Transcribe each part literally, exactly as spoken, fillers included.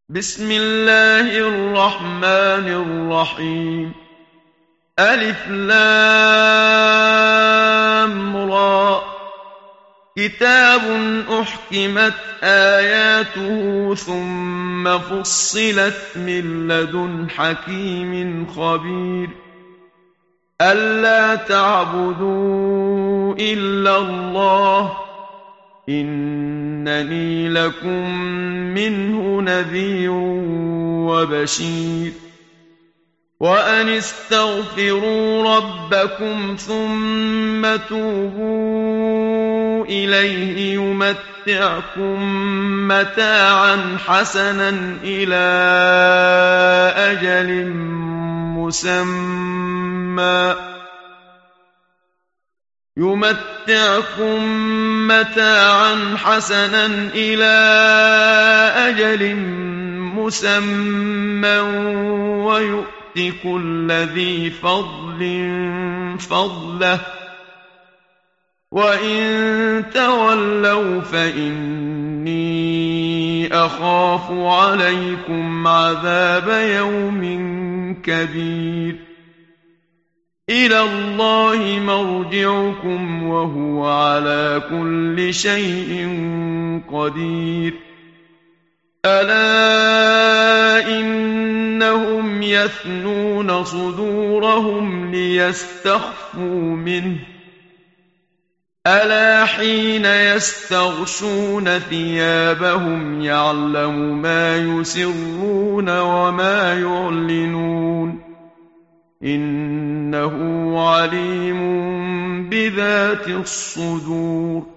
بسم الله الرحمن الرحيم. ألف لام را. كتاب أحكمت آياته ثم فصلت من لدن حكيم خبير. ألا تعبدوا إلا الله إنني لكم منه نذير وبشير. وأن استغفروا ربكم ثم توبوا إليه يمتعكم متاعا حسنا إلى أجل مسمى يمتعكم متاعا حسنا إلى أجل مسمى ويؤت كل ذي فضل فضله وإن تولوا فإني أخاف عليكم عذاب يوم كبير. إلى الله مرجعكم وهو على كل شيء قدير. ألا إنهم يثنون صدورهم ليستخفوا منه ألا حين يستغشون ثيابهم يعلم ما يسرون وما يعلنون إنه عليم بذات الصدور.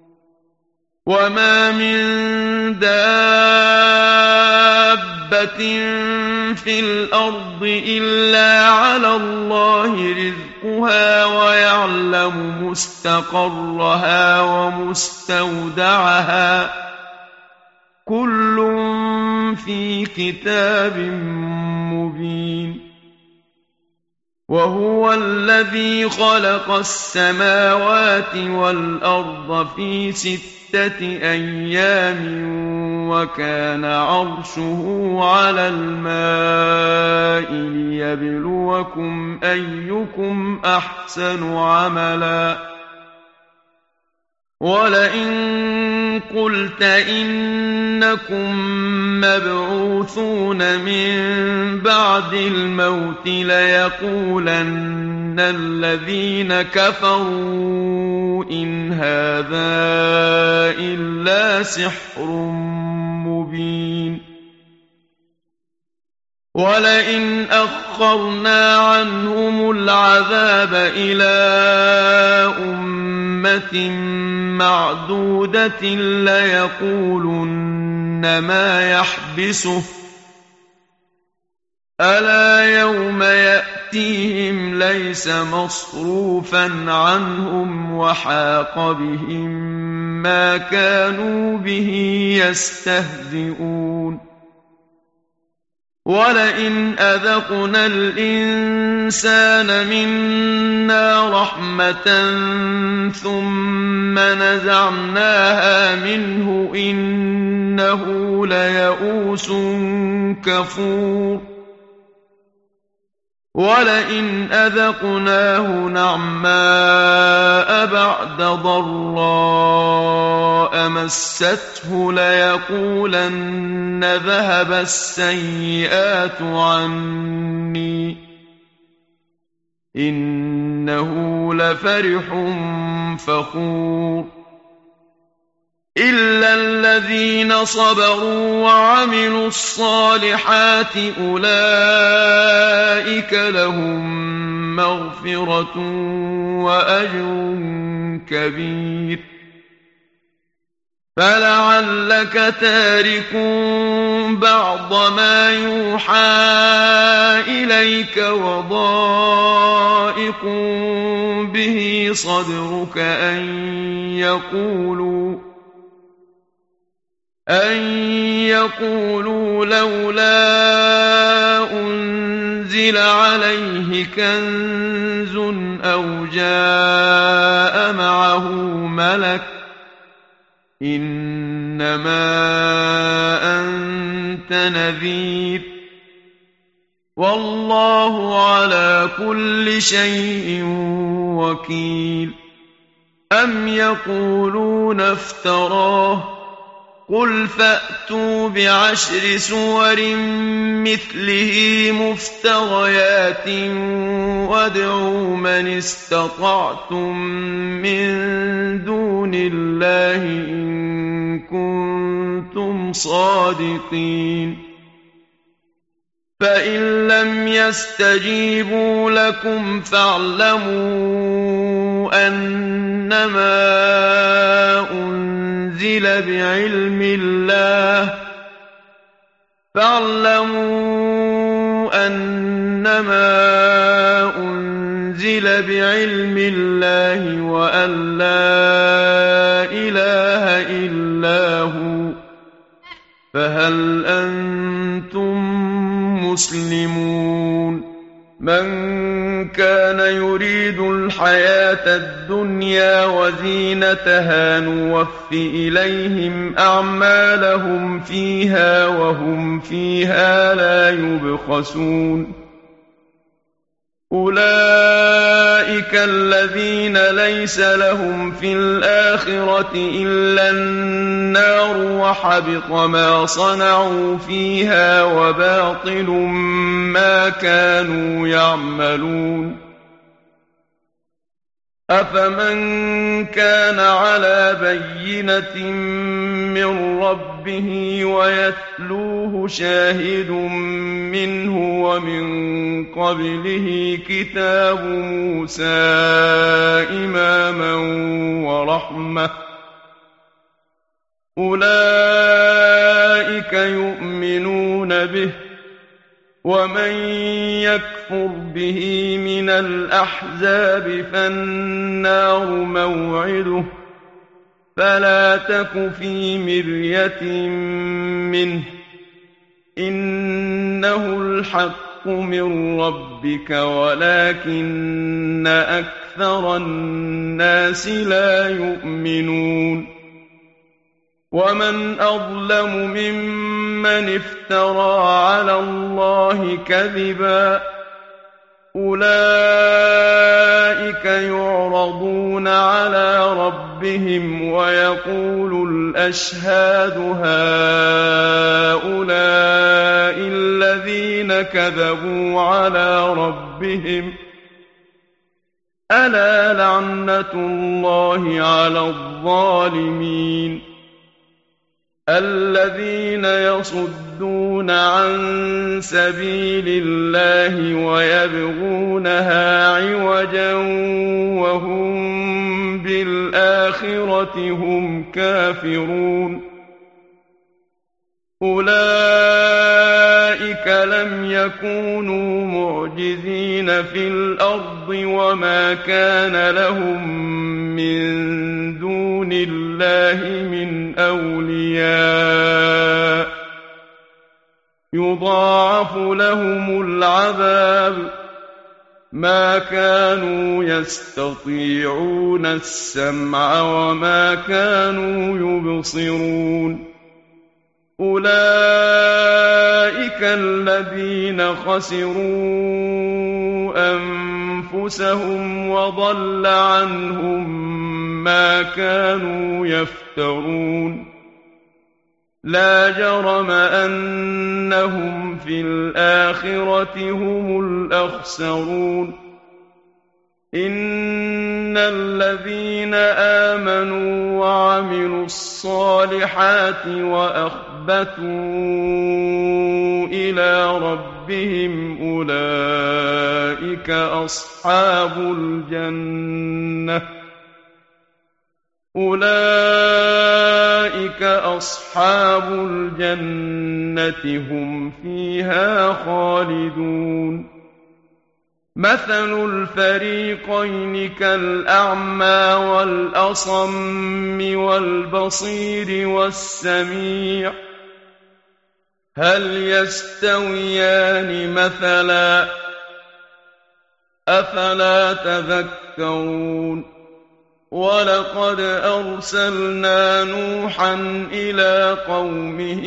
وما من دابة في الأرض إلا على الله رزقها ويعلم مستقرها ومستودعها كل في كتاب مبين. وهو الذي خلق السماوات والأرض في ستة أيام وكان عرشه على الماء ليبلوكم أيكم أحسن عملا. ولئن قلت إنكم مبعوثون من بعد الموت ليقولن الذين كفروا إن هذا إلا سحر مبين. ولئن أخرنا عنهم العذاب إلى أمة معدودة ليقولن ما يحبسه ألا يوم يأتيهم ليس مصروفا عنهم وحاق بهم ما كانوا به يستهزئون. ولئن أذقنا الإنسان منا رحمة ثم نزعناها منه إنه ليئوس كفور. ولئن أذقناه نعماء بعد ضراء مسته ليقولن ذهب السيئات عني إنه لفرح فخور. إلا الذين صبروا وعملوا الصالحات أولئك لهم مغفرة وأجر كبير. فلعلك تارك بعض ما يوحى إليك وضائق به صدرك أن يقولوا أن يقولوا لولا أنزل عليه كنز أو جاء معه ملك إنما أنت أنت نذير والله على كل شيء وكيل أم يقولون افتراه قل فأتوا بعشر سور مثله مفتريات وادعوا من استطعتم من دون الله إن كنتم صادقين فإن لم يستجيبوا لكم فاعلموا أنما أنزل بعلم الله فاعلموا أنما أنزل بعلم الله وأن لا إله إلا هو فهل أنتم مسلمون من كان يريد الحياة الدنيا وزينتها نوف إليهم أعمالهم فيها وهم فيها لا يبخسون أولئك الذين ليس لهم في الآخرة إلا النار وحبط ما صنعوا فيها وباطل ما كانوا يعملون أفمن كان على بينة من ربه ويتلوه شاهد منه ومن قبله كتاب موسى إماما ورحمة أولئك يؤمنون به ومن يكفر به من الأحزاب فالنار موعده فلا تك في مرية منه إنه الحق من ربك ولكن أكثر الناس لا يؤمنون ومن أظلم ممن افترى على الله كذبا أولئك يعرضون على ربهم ويقول الأشهاد هؤلاء الذين كذبوا على ربهم ألا لعنة الله على الظالمين الذين يصدون عن سبيل الله ويبغونها عوجا وهم بالآخرة هم كافرون أولئك لم يكونوا معجزين في الأرض وما كان لهم من دون الله من أولياء يضاعف لهم العذاب ما كانوا يستطيعون السمع وما كانوا يبصرون أولئك الذين خسروا أنفسهم وضل عنهم ما كانوا يفترون لا جرم أنهم في الآخرة هم الأخسرون إن الذين آمنوا وعملوا الصالحات وأخبتوا إلى ربهم أولئك أصحاب الجنة أولئك أصحاب الجنة هم فيها خالدون مثل الفريقين كالأعمى والأصم والبصير والسميع هل يستويان مثلا أفلا تذكرون وَلَقَدْ أَرْسَلْنَا نُوحًا إِلَىٰ قَوْمِهِ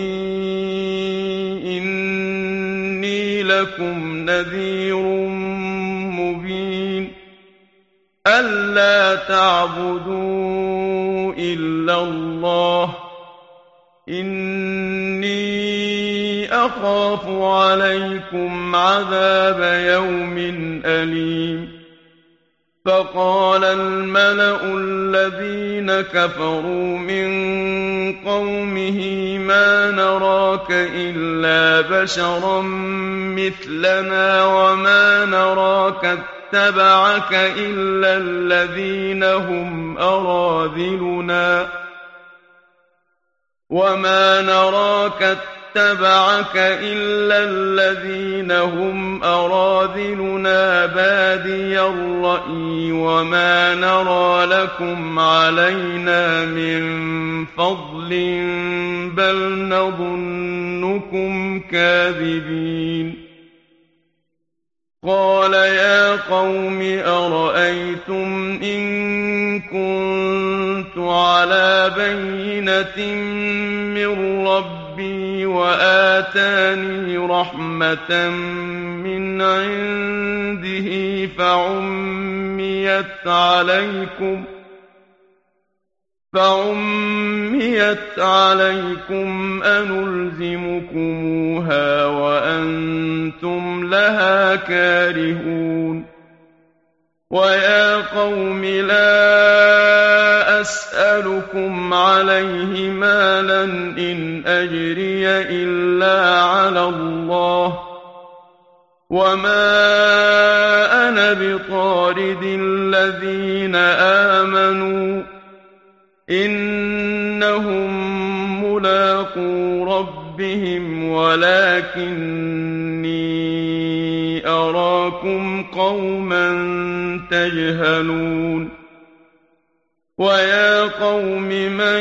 إِنِّي لَكُمْ نَذِيرٌ مُّبِينٌ أَلَّا تَعْبُدُوا إِلَّا اللَّهَ إِنِّي أَخَافُ عَلَيْكُمْ عَذَابَ يَوْمٍ أَلِيمٍ فَقَالَ الْمَلَأُ الَّذِينَ كَفَرُوا مِن قَوْمِهِ مَا نَرَاكَ إِلَّا بَشَرًا مِّثْلَنَا وَمَا نَرَاكَ اتَّبَعَكَ إِلَّا الَّذِينَ هُمْ أَرَاذِلُنَا وَمَا نَرَاكَ اتَّبَعَكَ إِلَّا الَّذِينَ هُمْ أَرَاذِلُنَا بَادِيَ الرَّأْيِ وَمَا نَرَىٰ لَكُمْ عَلَيْنَا مِن فَضْلٍ بَلْ نَظُنُّكُمْ كَاذِبِينَ قَالَ يَا قَوْمِ أَرَأَيْتُمْ إِن كُنتُ عَلَىٰ بَيِّنَةٍ مِّن رَّبِّي وَآتَانِي رَحْمَةً مِّنْ عِندِهِ فَعُمِّيَتْ عَلَيْكُمْ فَعُمِّيَتْ عَلَيْكُمْ أَنُلْزِمُكُمُوهَا وَأَنتُمْ لَهَا كَارِهُونَ وَيَا قَوْمِ لَا أَسْأَلُكُمْ عَلَيْهِ مَالًا إِنْ أَجْرِيَ إِلَّا عَلَى اللَّهِ وَمَا أَنَا بِطَارِدِ الَّذِينَ آمَنُوا إِنَّهُم مُّلَاقُو رَبِّهِمْ وَلَٰكِنِّي أَرَاكُمْ قَوْمًا تَجْهَلُونَ وَيَا قَوْمِ مَن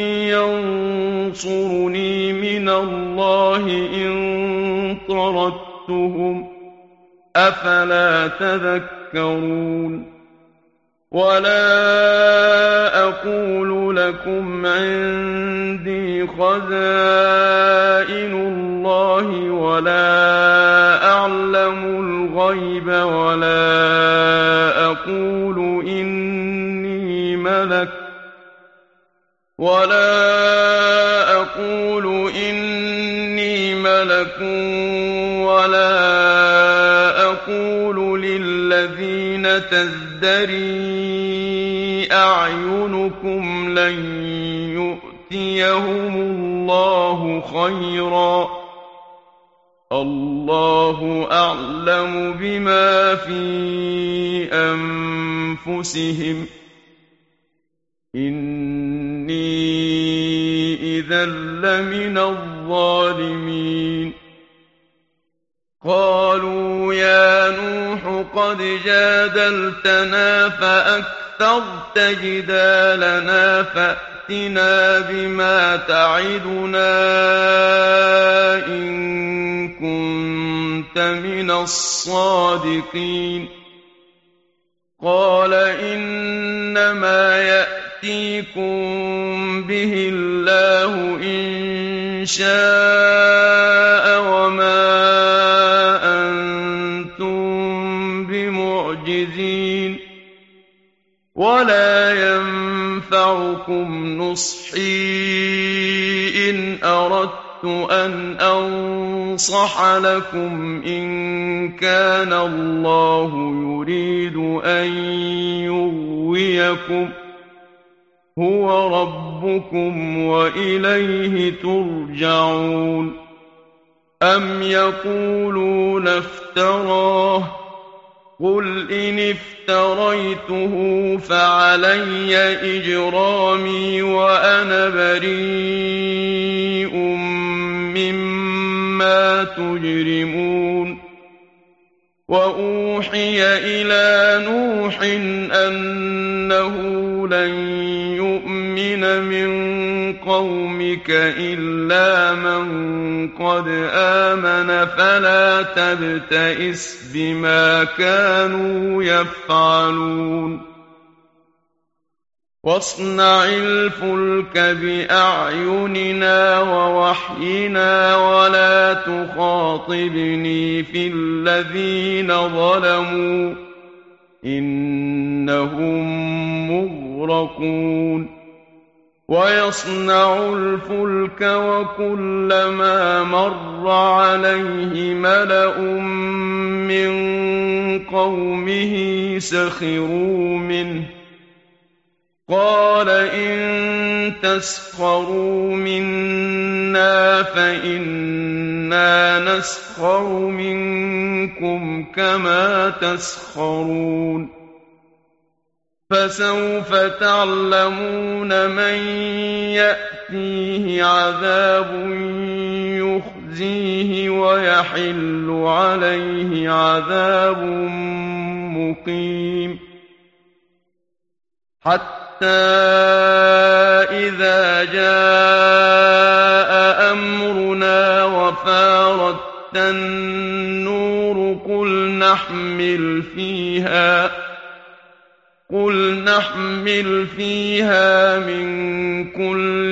يَنصُرُنِي مِنَ اللَّهِ إِن طَرَدتُّهُمْ ۚ أَفَلَا تَذَكَّرُونَ وَلَا أَقُولُ لَكُمْ عِندِي خَزَائِنُ اللَّهِ وَلَا أَعْلَمُ الْغَيْبَ وَلَا أَقُولُ إِنِّي مَلَكٌ وَلَا أَقُولُ إِنِّي مَلَكٌ وَلَا أَقُولُ لِلَّذِينَ تَزْدَرِي أَعْيُنُكُمْ لَن يُؤْتِيَهُمُ اللَّهُ خَيْرًا ۖ اللَّهُ أَعْلَمُ بِمَا فِي أَنفُسِهِمْ ۖ إِنِّي إِذًا لَّمِنَ الظَّالِمِينَ قَالُوا يَا نُوحُ قَدْ جَادَلْتَنَا فَأَكْثَرْتَ جِدَالَنَا فَأْتِنَا بِمَا تَعِدُنَا إِن كُنتَ مِنَ الصَّادِقِينَ قَالَ إِنَّمَا يَأْتِيكُم بِهِ اللَّهُ إِن شَاءَ وَمَا أَنتُم بِمُعْجِزِينَ وَلَا يَنفَعُكُمْ نُصْحِي إِنْ أَرَدتُّ أَنْ أَنصَحَ لَكُمْ إِن كَانَ اللَّهُ يُرِيدُ أَن يُغْوِيَكُمْ هُوَ رَبُّكُمْ وَإِلَيْهِ تُرْجَعُونَ أَمْ يَقُولُونَ افْتَرَاهُ ۖ قُلْ إِنِ افْتَرَيْتُهُ فَعَلَيَّ إِجْرَامِي وَأَنَا بَرِيءٌ مِّمَّا تُجْرِمُونَ وَأُوحِيَ إِلَىٰ نُوحٍ أَنَّهُ لَن يُؤْمِنَ مِن قَوْمِكَ إِلَّا مَن قَدْ آمَنَ فَلَا تَبْتَئِسْ بِمَا كَانُوا يَفْعَلُونَ واصنع الفلك بأعيننا ووحينا ولا تخاطبني في الذين ظلموا إنهم مغرقون ويصنع الفلك وكلما مر عليه ملأ من قومه سخروا منه قال إن تسخروا منا فإنا نسخر منكم كما تسخرون فسوف تعلمون من يأتيه عذاب يخزيه ويحل عليه عذاب مقيم حتى إذا جاء أمرنا وفارت النور قل نحمل فيها قل نحمل فيها من كل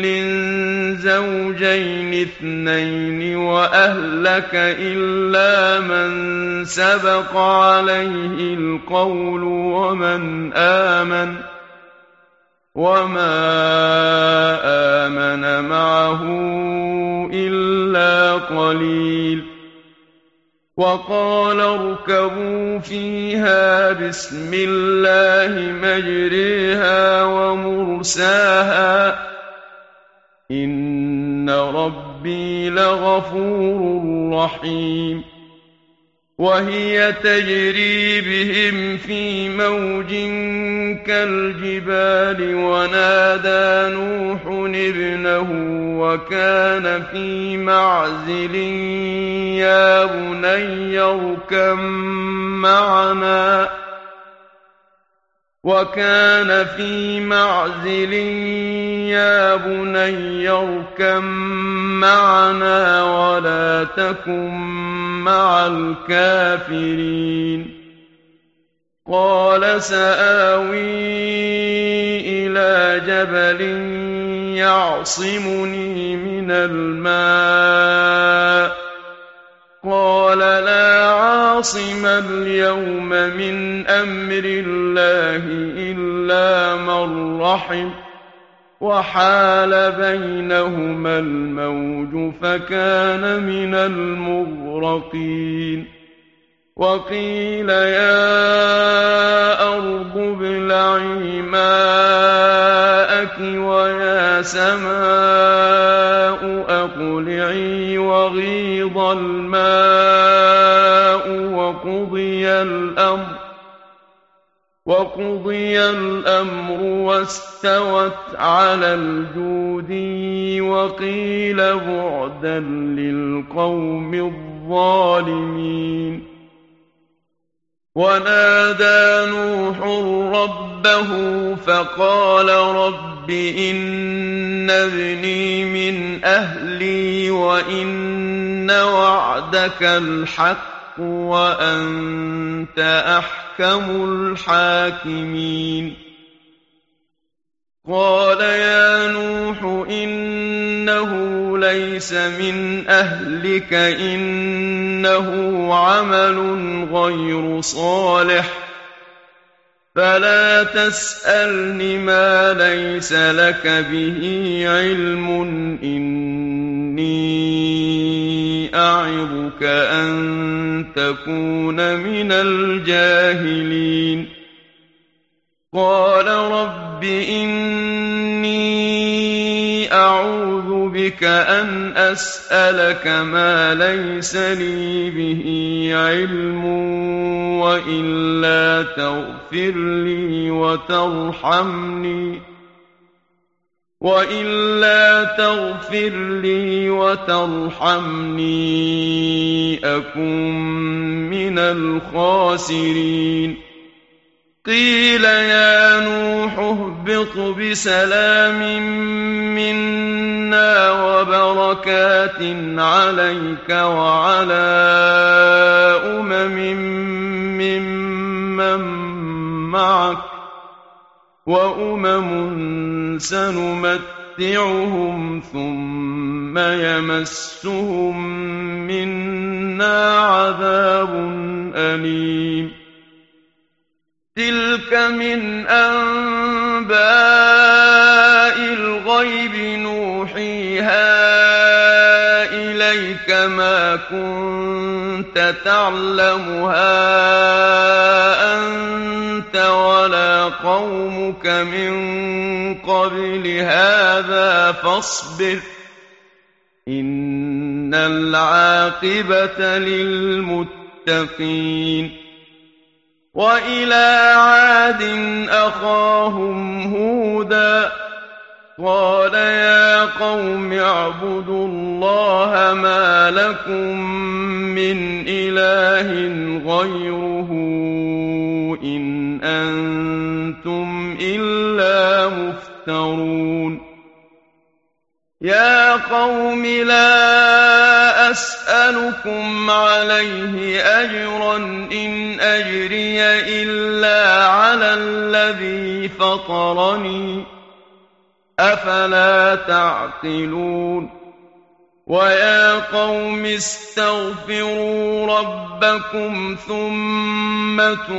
زوجين اثنين وأهلك إلا من سبق عليه القول ومن آمن وما آمن معه إلا قليل وقال اركبوا فيها بسم الله مجريها ومرساها إن ربي لغفور رحيم وهي تجري بهم في موج كالجبال ونادى نوح ابنه وكان في معزل يا بني اركب معنا وكان في معزل يا بني اركب معنا ولا تكن مع الكافرين قال سآوي إلى جبل يعصمني من الماء قال لا عاصم اليوم من أمر الله إلا من رحم وحال بينهما الموج فكان من المغرقين وقيل يا أرض ابلعي ماءك ويا سماء أقلعي وغيض الماء وقضي الأمر وقضي الأمر واستوت على الجودي وقيل بعدا للقوم الظالمين ونادى نوح ربه فقال رب إن ابني من أهلي وإن وعدك الحق وأنت أحكم الحاكمين قال يا نوح إنه ليس من أهلك إنه عمل غير صالح فلا تسألني ما ليس لك به علم إني أعظك أن تكون من الجاهلين قال رب إني أعوذ بك أن أسألك ما ليس لي به علم وإلا تغفر لي وترحمني وإلا تغفر لي وترحمني أكن من الخاسرين قيل يا نوح اهبط بسلام منا وبركات عليك وعلى أمم ممن معك وأمم سنمتعهم ثم يمسهم منا عذاب أليم تلك من أنباء الغيب نوحيها إليك ما كنت تعلمها أنت ولا قومك من قبل هذا فاصبر إن العاقبة للمتقين وإلى عاد أخاهم هودا قال يا قوم اعبدوا الله ما لكم من إله غيره إن أنتم إلا مفترون يا قوم لا أسألكم عليه أجرا إن أجري إلا على الذي فطرني أفلا تعقلون ويا قوم استغفروا ربكم ثم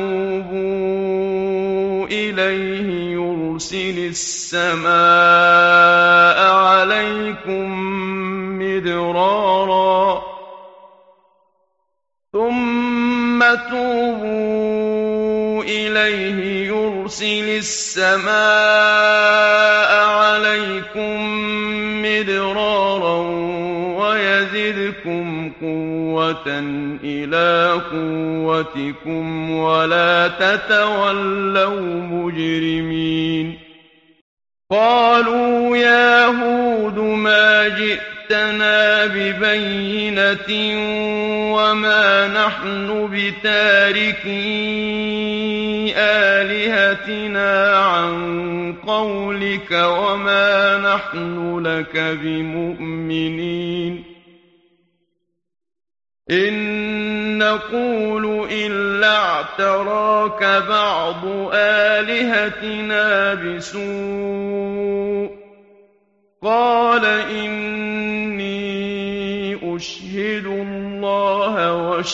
توبوا إليه يرسل السماء عليكم مدرارا ثم توبوا إليه يرسل السماء عليكم مدرارا ويزدكم قوة إلى قوتكم ولا تتولوا مجرمين قالوا يا هود ما جئتنا ببينة وما نحن بتاركي آلهتنا عن قولك وما نحن لك بمؤمنين إن نقول إلا اعتراك بعض آلهتنا بسوء قال إني أشهد الله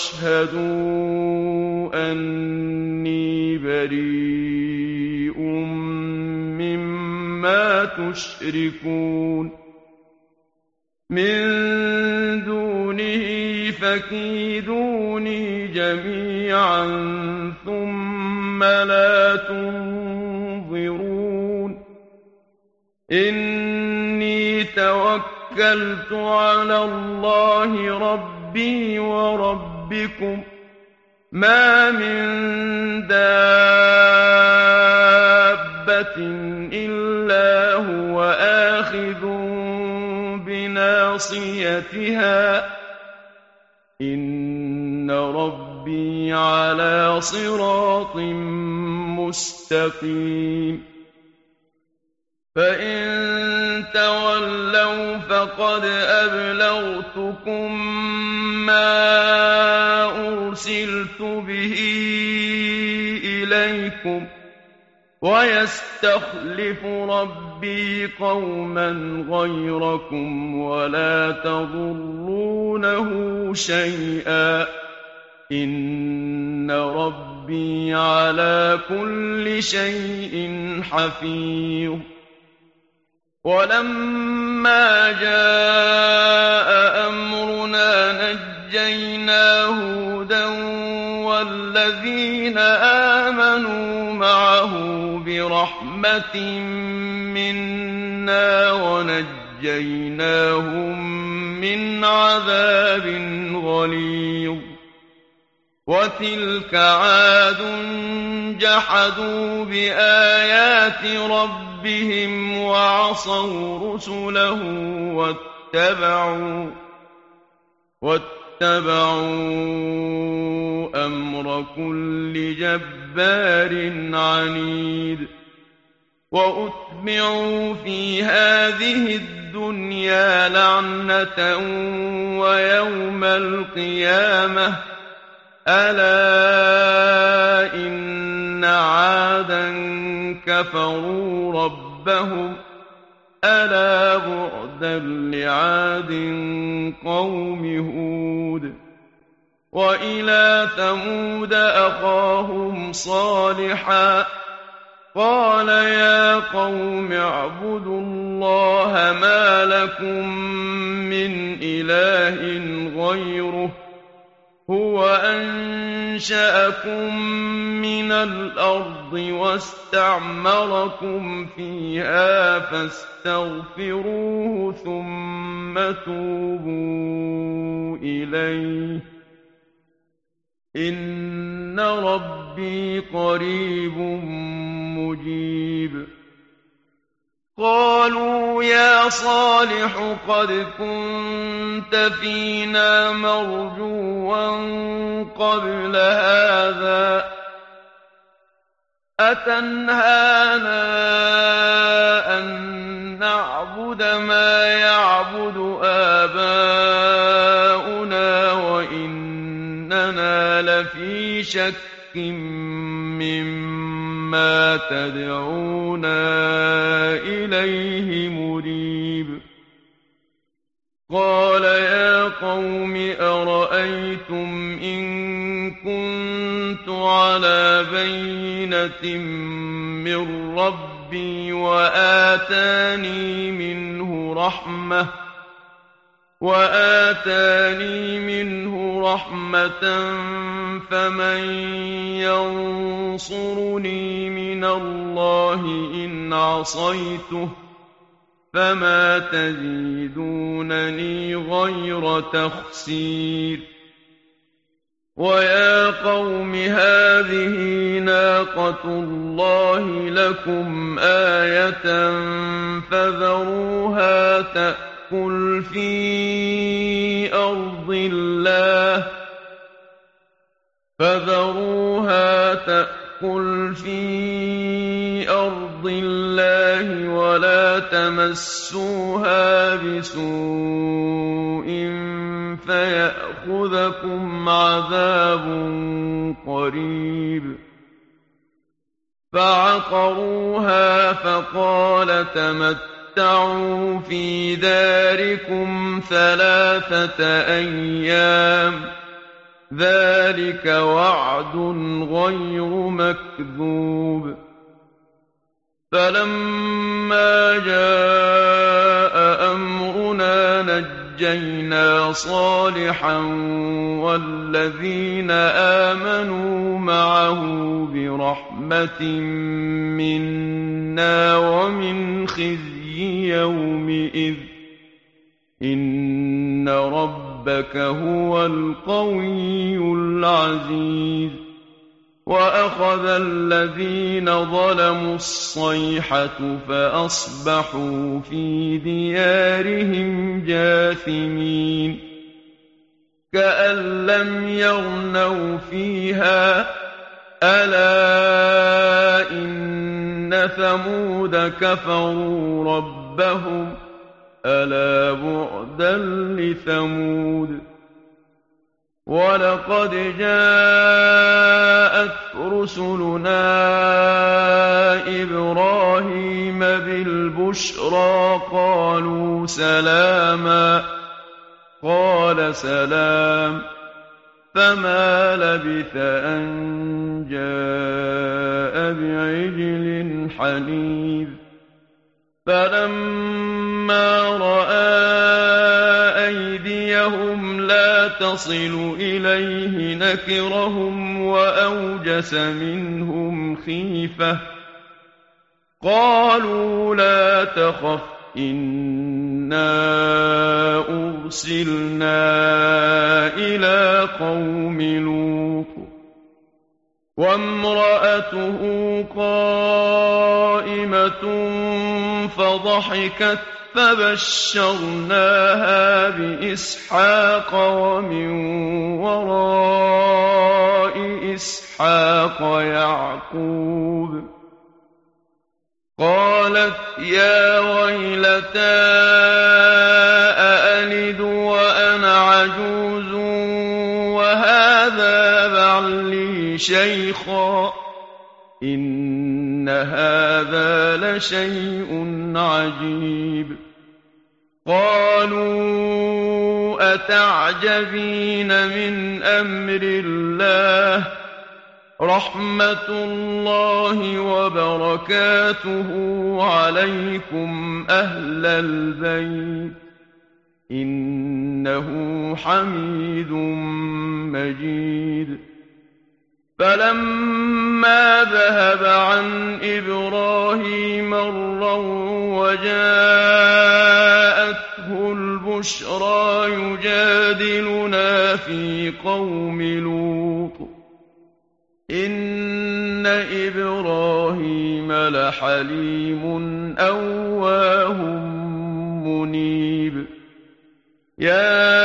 واشهدوا أني بريء مما تشركون من دونه فكيدوني جميعا ثم لا تنظرون إني توكلت على الله ربي وربكم ما من دابة إلا هو آخذ بناصيتها إن ربي على صراط مستقيم فإن تولوا فقد أبلغتكم ما أرسلت به إليكم ويستخلف ربي قوما غيركم ولا تضرونه شيئا إن ربي على كل شيء حفيظ ولما جاء أمرنا نجينا هودا والذين آمنوا معه برحمة منا ونجيناهم من عذاب غليظ وتلك عاد جحدوا بآيات ربهم وعصوا رسله واتبعوا واتبعوا أمر كل جبار عنيد وأتبعوا في هذه الدنيا لعنة ويوم القيامة ألا إن إِنَّ عَادًا كَفَرُوا رَبَّهُمْ أَلَا بُعْدًا لِّعَادٍ قَوْمِ هُودٍ وَإِلَىٰ ثَمُودَ أَخَاهُمْ صَالِحًا قَالَ يَا قَوْمِ اعْبُدُوا اللَّهَ مَا لَكُم مِّنْ إِلَٰهٍ غَيْرُهُ هُوَ أَنشَأَكُم مِّنَ الْأَرْضِ وَاسْتَعْمَرَكُمْ فِيهَا فَاسْتَغْفِرُوهُ ثُمَّ تُوبُوا إِلَيْهِ ۚ إِنَّ رَبِّي قَرِيبٌ مُّجِيبٌ قَالُوا يَا صَالِحُ قَدْ كُنتَ فِينَا مَرْجُوًّا قَبْلَ هَٰذَا أَتَنْهَانَا أَن نَّعْبُدَ مَا يَعْبُدُ آبَاؤُنَا وَإِنَّنَا لَفِي شَكٍّ مِّمَّا تَدْعُونَا إِلَيْهِ مُرِيبٍ قَالَ يَا قَوْمِ أَرَأَيْتُمْ إِن كُنتُ عَلَىٰ بَيِّنَةٍ مِّن رَّبِّي وَآتَانِي مِنْهُ رَحْمَةً وَآتَانِي مِنْهُ رَحْمَةً فَمَن يَنصُرُنِي مِنَ اللَّهِ إِنْ عَصَيْتُهُ فَمَا تَزِيدُونَنِي غَيْرَ تَخْسِيرٍ وَيَا قَوْمِ هَٰذِهِ نَاقَةُ اللَّهِ لَكُمْ آيَةً فَذَرُوهَا تَأْكُلْ فِي أَرْضِ اللَّهِ فَذَرُوهَا تَأْكُلْ فِي أَرْضِ اللَّهِ وَلَا تَمَسُّوهَا بِسُوءٍ فَيَأْخُذَكُمْ عَذَابٌ قَرِيبٌ فَعَقَرُوهَا فَقَالَ تَمَتَّعُوا فِي دَارِكُمْ ثَلَاثَةَ أَيَّامٍ ذَٰلِكَ وَعْدٌ غَيْرُ مَكْذُوبٍ فَلَمَّا جَاءَ أَمْرُنَا نَجَّيْنَا صَالِحًا وَالَّذِينَ آمَنُوا مَعَهُ بِرَحْمَةٍ مِّنَّا وَمِنْ خِزْيِ يَوْمِئِذٍ ۗ إِنَّ رَبَّكَ هُوَ الْقَوِيُّ الْعَزِيزُ وَأَخَذَ الَّذِينَ ظَلَمُوا الصَّيْحَةُ فَأَصْبَحُوا فِي دِيَارِهِمْ جَاثِمِينَ كَأَن لَّمْ يَغْنَوْا فِيهَا ۗ أَلَا إِنَّ ثَمُودَ كَفَرُوا رَبَّهُمْ أَلَا بُعْدًا لِّثَمُودَ وَلَقَدْ جَاءَتْ رُسُلُنَا إِبْرَاهِيمَ بِالْبُشْرَىٰ قَالُوا سَلَامًا قَالَ سَلَامٌ فَمَا لَبِثَ أَن جَاءَ بِعِجْلٍ حَنِيذٍ فَلَمَّا رَأَىٰ أَيْدِيَهُمْ لَا تَصِلُ إِلَيْهِ نَكِرَهُمْ وَأَوْجَسَ مِنْهُمْ خِيفَةً قَالُوا لَا تَخَفْ إِنَّا أُرْسِلْنَا إِلَىٰ قَوْمِ لُوطٍ وَامْرَأَتُهُ قَائِمَةٌ فَضَحِكَتْ فَبَشَّرْنَاهَا بِإِسْحَاقَ وَمِن وَرَاءِ إِسْحَاقَ يَعْقُوبَ قَالَتْ يَا وَيْلَتَا أَأَلِدُ وَأَنَا عَجُوزٌ وَهَٰذَا بَعْلِي شَيْخًا إن هذا لشيء عجيب قالوا أتعجبين من أمر الله رحمة الله وبركاته عليكم أهل البيت إنه حميد مجيد فلما ذهب عن إبراهيم الروع وجاءته البشرى يجادلنا في قوم لوط إن إبراهيم لحليم أواه منيب يا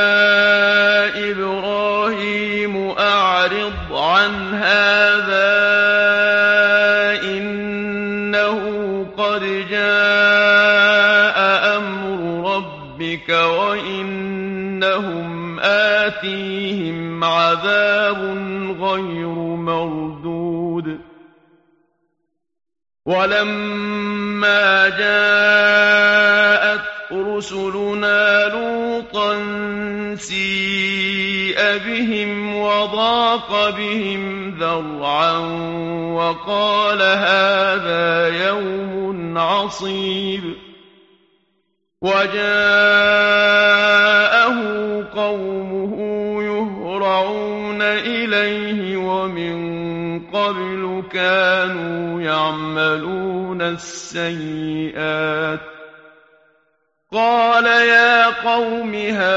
إبراهيم أعرض عن هذا إنه قد جاء أمر ربك وإنهم آتيهم عذاب غير مردود ولما جاءت رسلنا لوطا سيء بهم وضاق بهم ذرعا وقال هذا يوم عصيب وجاءه قومه يهرعون إليه ومن قبل كانوا يعملون السيئات قال يا قوم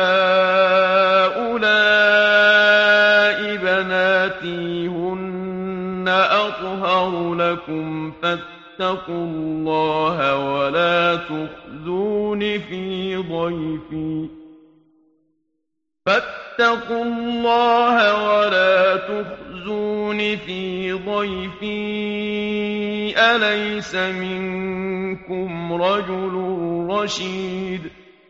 هؤلاء بناتي هن أطهر لكم فاتقوا الله ولا تخزون في ضيفي فاتقوا الله ولا تخزون في ضيفي أليس منكم رجل رشيد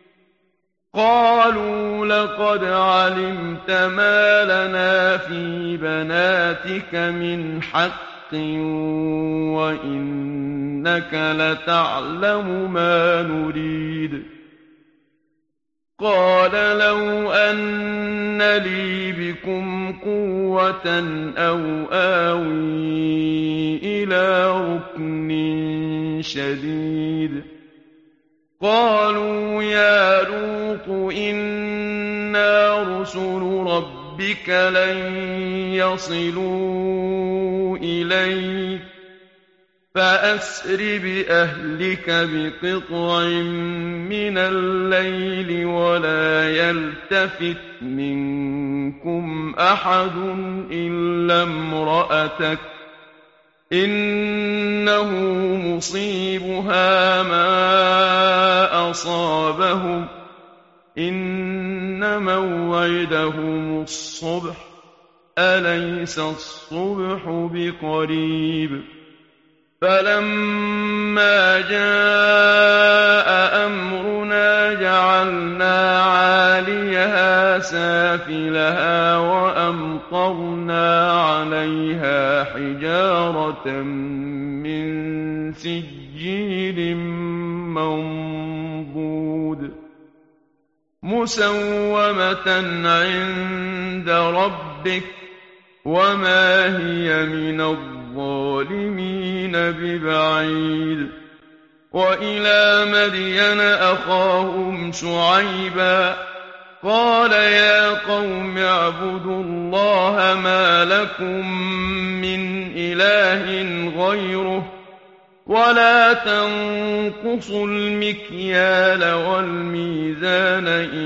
قالوا لقد علمت ما لنا في بناتك من حق وإنك لتعلم ما نريد قال لو أن لي بكم قوة أو آوي إلى ركن شديد قالوا يا لوط إنا رسل ربك لن يصلوا إليك فأسر بأهلك بقطع من الليل ولا يلتفت منكم أحد إلا امرأتك إنه مصيبها ما أصابهم إن موعدهم الصبح أليس الصبح بقريب فلما جاء أمرنا جعلنا عاليها سافلها وأمطرنا عليها حجارة من سجيل منضود مسومة عند ربك وما هي من الظالمين ببعيد وإلى مدين أخاهم شعيبا قال يا قوم اعبدوا الله ما لكم من إله غيره ولا تنقصوا المكيال والميزان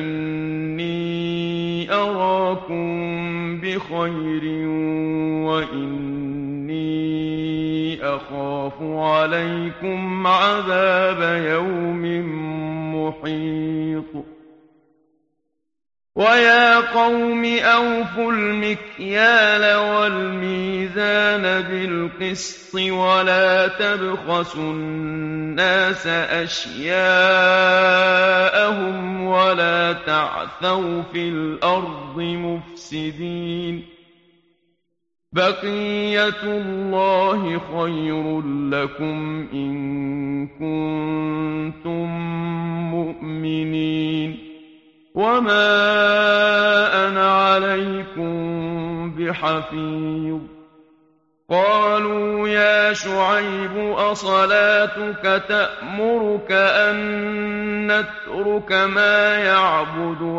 إني أراكم بخير وإني أخاف عليكم عذاب يوم محيط ويا قوم أوفوا المكيال والميزان بالقسط ولا تبخسوا الناس أشياءهم ولا تعثوا في الأرض مفسدين بقية الله خير لكم إن كنتم مؤمنين وما أنا عليكم بحفيظ قالوا يا شعيب أصلاتك تأمرك أن نترك ما يعبد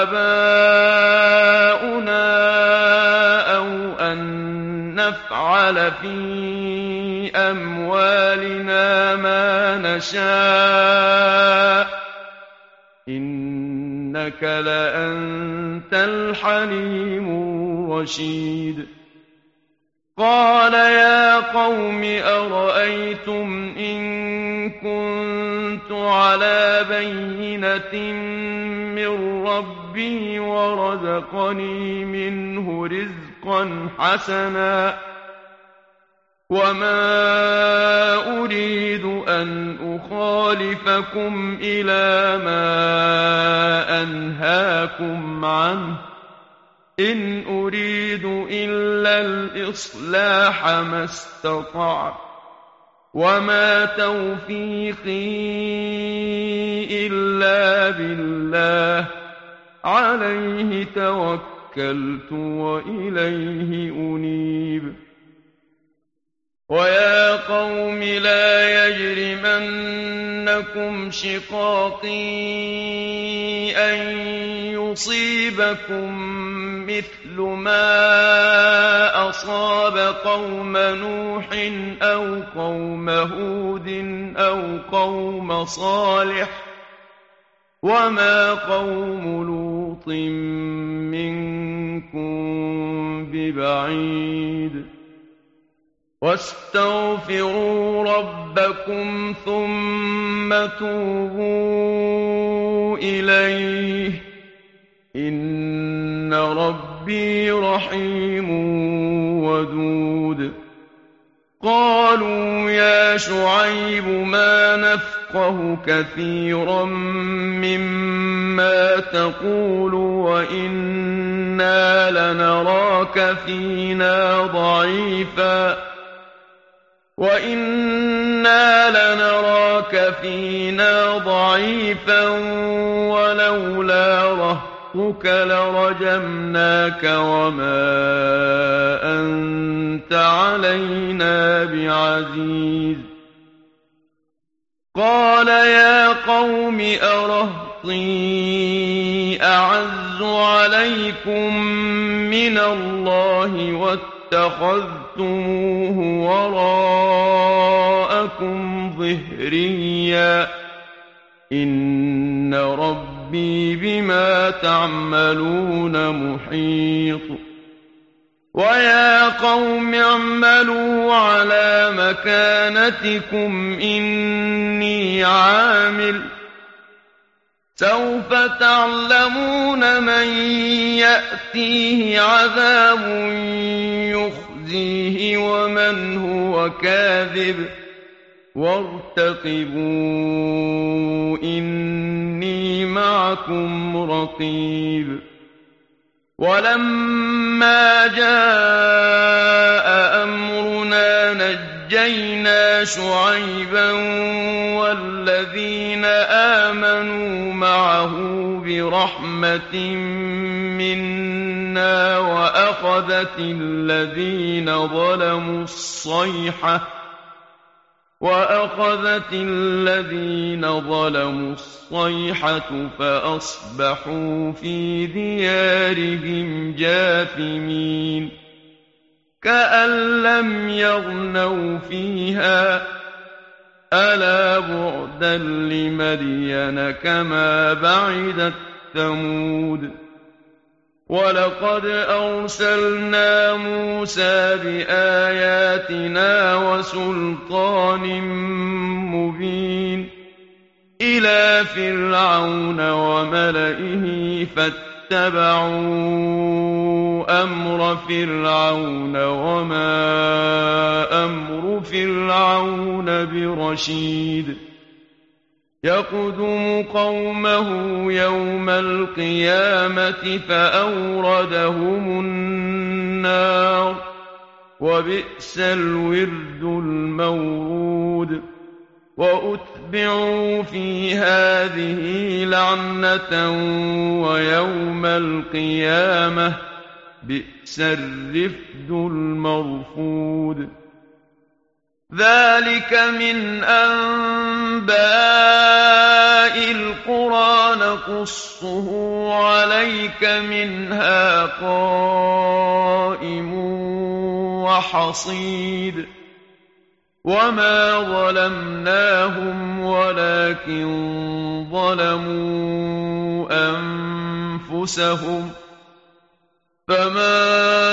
آباؤنا أو أن نفعل في أموالنا ما نشاء إنك لأنت الحليم الرشيد قال يا قوم أرأيتم إن كنت على بينة من ربي ورزقني منه رزقا حسنا وما أريد أن أخالفكم إلى ما أنهاكم عنه إن أريد إلا الإصلاح ما استطعت وما توفيقي إلا بالله عليه توكلت وإليه أنيب ويا قوم لا يجرمنكم شقاقي أن يصيبكم مثل ما أصاب قوم نوح أو قوم هود أو قوم صالح وما قوم لوط منكم ببعيد واستغفروا ربكم ثم توبوا إليه إن ربي رحيم ودود قالوا يا شعيب ما نفقه كثيرا مما تقول وإنا لنراك فينا ضعيفا وَإِنَّا لَنَرَاكَ فِينَا ضَعِيفًا وَلَوْلَا رَهْطُكَ لَرَجَمْنَاكَ وَمَا أَنتَ عَلَيْنَا بِعَزِيزٍ قَالَ يَا قَوْمِ أَرَهْطِي أَعَزُّ عَلَيْكُم مِّنَ اللَّهِ واتخذتموه وراءكم ظهريا إن ربي بما تعملون محيط ويا قوم اعملوا على مكانتكم إني عامل سوف تعلمون من يأتيه عذاب يخزيه ومن هو كاذب وارتقبوا إني معكم رقيب ولما جاء أمرنا نجينا شعيبا والذين آمنوا معه برحمة منا وأخذت الذين ظلموا الصيحة وأخذت الذين ظلموا الصيحة فأصبحوا في ديارهم جاثمين كأن لم يغنوا فيها ألا بعدا لمدين كما بعدت ثمود ولقد أرسلنا موسى بآياتنا وسلطان مبين إلى فرعون وملئه فاتبعوا أمر فرعون وما أمر فرعون برشيد يقدم قومه يوم القيامة فأوردهم النار وبئس الورد المورود وأتبعوا في هذه لعنة ويوم القيامة بئس الرفد المرفود ذلك من أنباء القرى نقصه عليك منها قائم وحصيد وما ظلمناهم ولكن ظلموا أنفسهم فما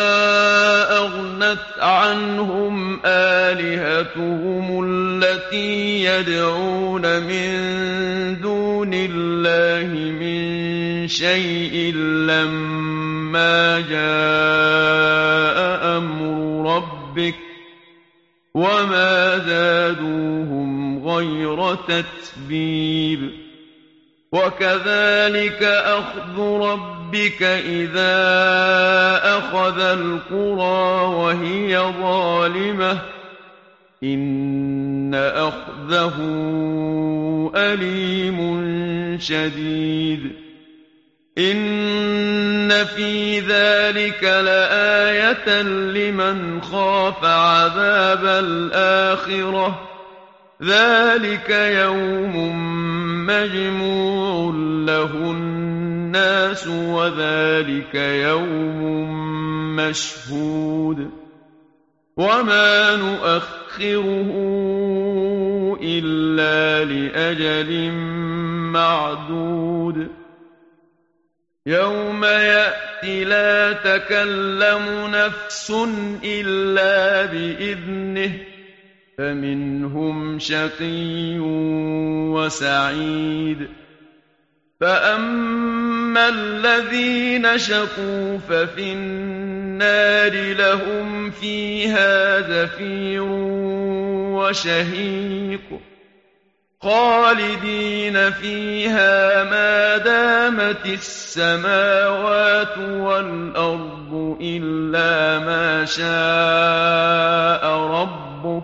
أغنت عنهم آلهتهم التي يدعون من دون الله من شيء لما جاء أمر ربك وما زادوهم غير تتبيب وكذلك أخذ ربك إذا أخذ القرى وهي ظالمة إن أخذه أليم شديد إن في ذلك لآية لمن خاف عذاب الآخرة ذلك يوم مجموع له الناس وذلك يوم مشهود وما نؤخره إلا لأجل معدود يوم يأتي لا تكلم نفس إلا بإذنه فمنهم شقي وسعيد فأما الذين شقوا ففي النار لهم فيها زفير وشهيق خالدين فيها ما دامت السماوات والأرض إلا ما شاء ربك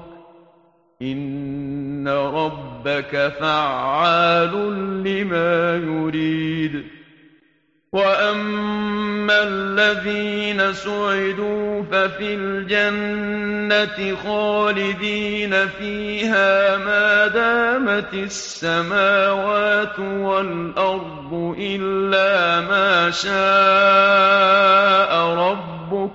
إن ربك فعال لما يريد وأما الذين سعدوا ففي الجنة خالدين فيها ما دامت السماوات والأرض إلا ما شاء ربك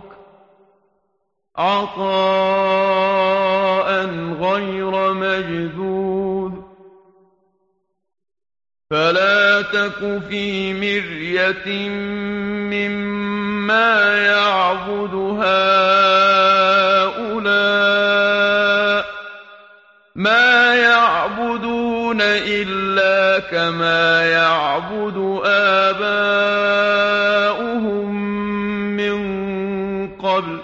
عطاء غير مجذوذ فلا تك في مرية مما يعبد هؤلاء ما يعبدون إلا كما يعبد آباؤهم من قبل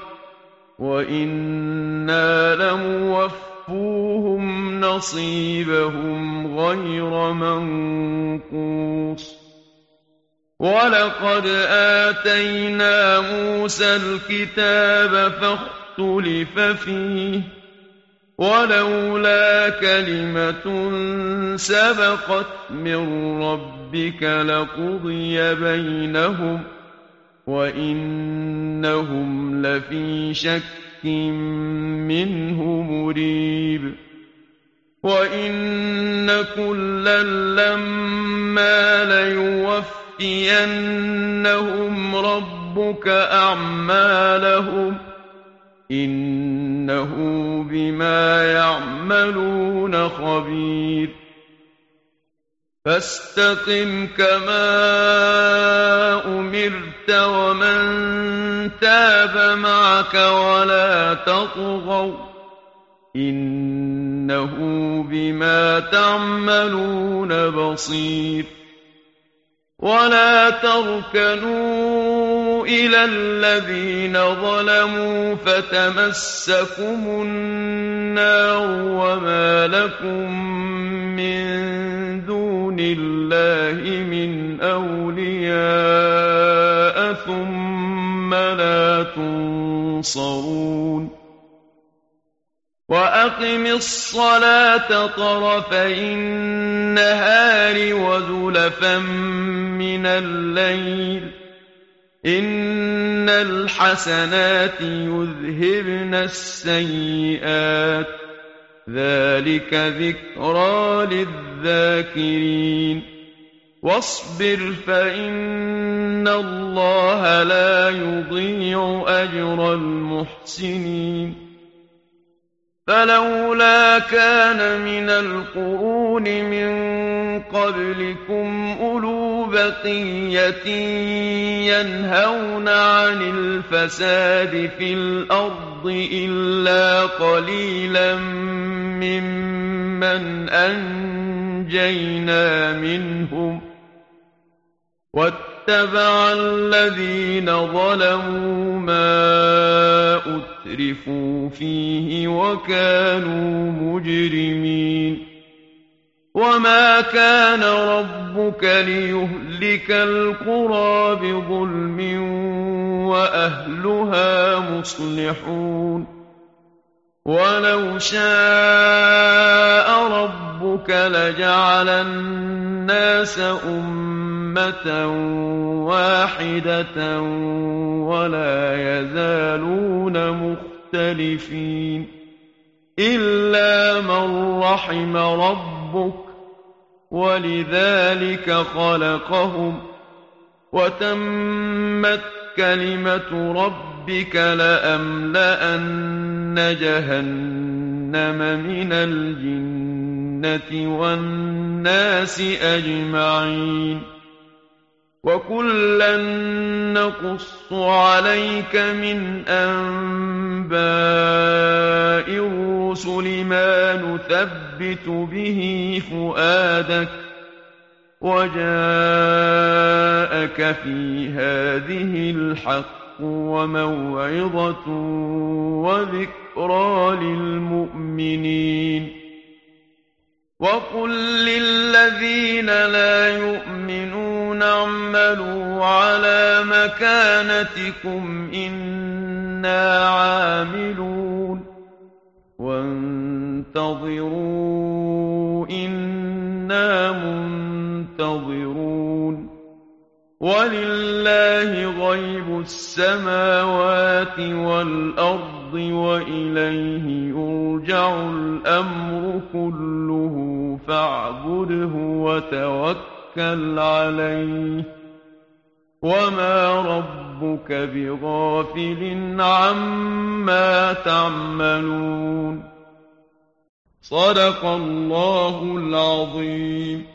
وإنا لموفوهم نصيبهم غير منقوص ولقد آتينا موسى الكتاب فاختلف فيه ولولا كلمة سبقت من ربك لقضي بينهم وإنهم لفي شك منه مريب وإن كلا لما ليوفينهم ربك أعمالهم إنه بما يعملون خبير فاستقم كما أمرت ومن تاب معك ولا تطغوا إنه بما تعملون بصير ولا تركنوا إلى الذين ظلموا فتمسكم النار وما لكم من دون الله من أولياء ثم لا تنصرون وَأَقِمِ الصَّلَاةَ طَرَفَيِ النَّهَارِ وَزُلَفًا مِّنَ اللَّيْلِ ۚ إِنَّ الْحَسَنَاتِ يُذْهِبْنَ السَّيِّئَاتِ ۚ ذَٰلِكَ ذِكْرَىٰ لِلذَّاكِرِينَ وَاصْبِرْ فَإِنَّ اللَّهَ لَا يُضِيعُ أَجْرَ الْمُحْسِنِينَ فَلَوْلَا كَانَ مِنَ الْقُرُونِ مِن قَبْلِكُمْ أُولُو بَقِيَّةٍ يَنْهَوْنَ عَنِ الْفَسَادِ فِي الْأَرْضِ إِلَّا قَلِيلًا مِّمَّنْ أَنجَيْنَا مِنْهُمْ ۗ وَاتَّبَعَ الَّذِينَ ظَلَمُوا مَا أُتْرِفُوا فِيهِ وَكَانُوا مُجْرِمِينَ وَمَا كَانَ رَبُّكَ لِيُهْلِكَ الْقُرَىٰ بِظُلْمٍ وَأَهْلُهَا مُصْلِحُونَ وَلَوْ شَاءَ رَبُّكَ لَجَعَلَ النَّاسَ أُمَّةً وَاحِدَةً وَلَا يَزَالُونَ مُخْتَلِفِينَ إِلَّا مَن رَّحِمَ رَبُّكَ ۚ وَلِذَٰلِكَ خَلَقَهُمْ ۗ وَتَمَّتْ كَلِمَةُ رَبِّكَ لَأَمْلَأَنَّ جَهَنَّمَ مِنَ الْجِنَّةِ وَالنَّاسِ أَجْمَعِينَ وَكُلًّا نَّقُصُّ عَلَيْكَ مِنْ أَنبَاءِ الرُّسُلِ مَا نُثَبِّتُ بِهِ فُؤَادَكَ ۖ وَجَاءَكَ فِي هَٰذِهِ الْحَقُّ وَمَوْعِظَةٌ وَذِكْرَىٰ لِلْمُؤْمِنِينَ وَقُل لِّلَّذِينَ لَا يُؤْمِنُونَ اعْمَلُوا عَلَىٰ مَكَانَتِكُمْ إِنَّا عَامِلُونَ وَانتَظِرُوا إِنَّا مُنتَظِرُونَ وَلِلَّهِ غَيْبُ السَّمَاوَاتِ وَالْأَرْضِ وَإِلَيْهِ يُرْجَعُ الْأَمْرُ كُلُّهُ فَاعْبُدْهُ وَتَوَكَّلْ عَلَيْهِ ۚ وَمَا رَبُّكَ بِغَافِلٍ عَمَّا تَعْمَلُونَ صدق الله العظيم.